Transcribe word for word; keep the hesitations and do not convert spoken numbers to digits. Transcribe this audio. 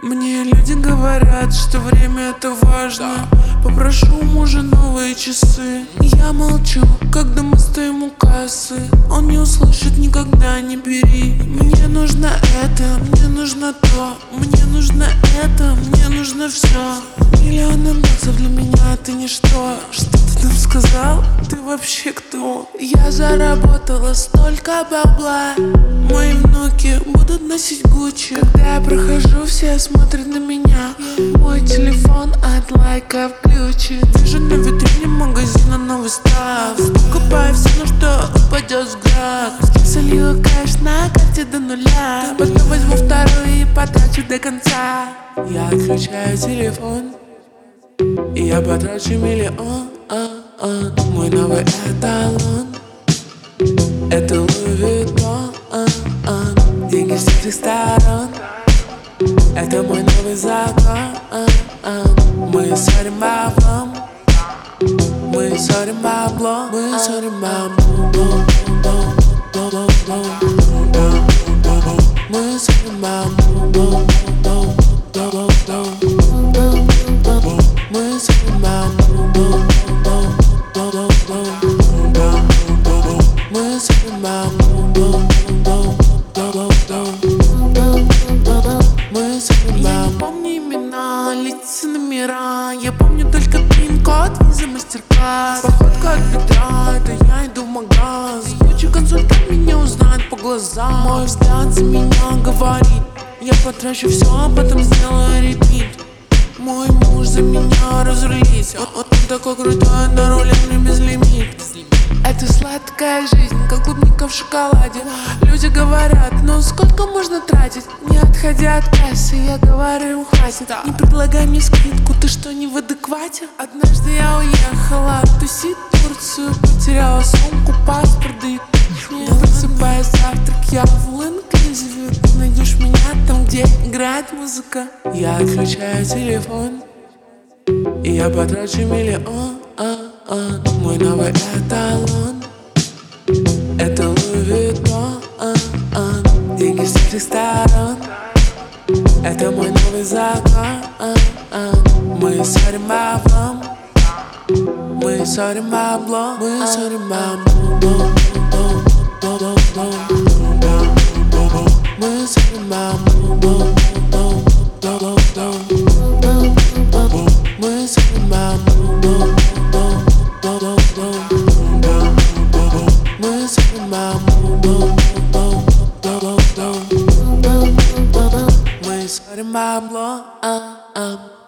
Мне люди говорят, что время это важно. Попрошу у мужа новые часы. Я молчу, когда мы стоим у кассы. Он не услышит, никогда не бери. Мне нужно это, мне нужно то. Мне нужно это, мне нужно все. Миллионы баксов для меня ты ничто. Что ты там сказал? Ты вообще кто? Я заработала столько бабла. Мои внуки будут носить Гуччи. Когда я прохожу, все смотрят на меня. Мой телефон от лайка включен. Вижу на витрине магазина новый став. Покупаю все, на что упадет взгляд. Солью кэш на карте до нуля. Потом возьму вторую и потрачу до конца. Я отключаю телефон и я потрачу миллион. Мой новый эталон — это Луи Виттон. Деньги с всех сторон — это мой новый закон. Мы ссорим баблом, мы ссорим баблом, мы ссорим баблом. Мы ссорим баблом, мы ссорим баблом. Мы ссорим баблом. Мы ссорим. Я не помню имена, лица, номера. Я помню только пин-код, виза, мастер-класс. Походка от бедра, это я иду в магаз. Куча консультант меня узнает по глазам. Мой взгляд за меня говорит: я потрачу все, а потом сделаю репит. Мой муж за меня разрулит. Он, он такой крутой, на руле мне безлимит. Это сладкая жизнь, как клубника в шоколаде. Люди говорят: ну сколько можно тратить? Не отходя от кассы, я говорю им: хватит. Не предлагай мне скидку, ты что, не в адеквате? Однажды я уехала тусить в Турцию. Потеряла сумку, паспорт, да и не просыпаясь завтрак, я в all-inclusive. Ты найдешь меня там, где играет музыка. Я отключаю телефон и я потрачу миллион. Мой новый эталон — это Луи Виттон. Деньги с всех сторон — это мой новый закон. Мы ссорим баблом, мы ссорим баблом, мы ссорим баблом. Мы ссорим баблом. Мы ссорим баблом. Мы ссорим баблом. Мы ссорим баблом.